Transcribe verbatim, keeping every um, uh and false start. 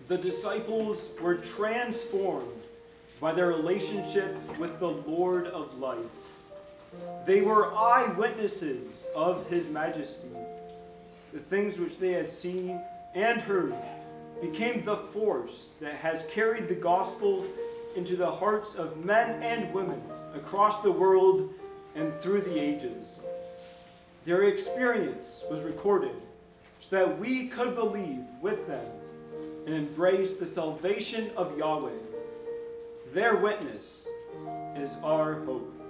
the disciples were transformed by their relationship with the Lord of life. They were eyewitnesses of his majesty. The things which they had seen and heard became the force that has carried the gospel into the hearts of men and women across the world and through the ages. Their experience was recorded so that we could believe with them and embrace the salvation of Yahweh. Their witness is our hope.